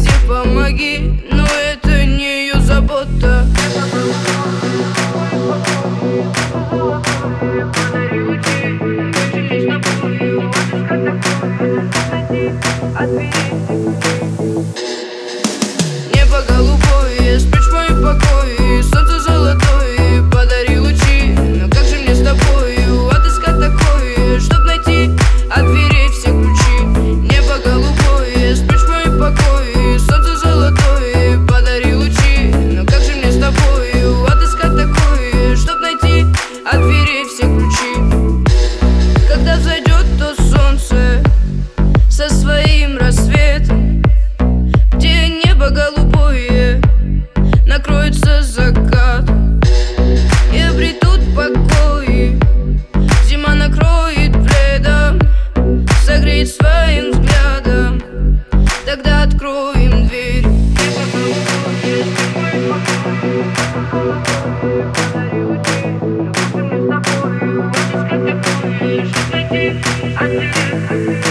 везде помоги, но это не ее забота. Небо голубое, спишь в моем покое, солнце золотое, подари лучи. Но как же мне с тобою отыскать такое, чтоб найти от дверей все ключи? Небо голубое, спишь в моем покое, солнце золотое, подари лучи. Но как же мне с тобою отыскать такое, чтоб найти от дверей все ключи? Когда взойдет то солнце со своим рассветом, где небо голубое накроется закат, и обретут покой, зима накроет пледом, согреет своим взглядом, тогда откроем дверь. С тобой,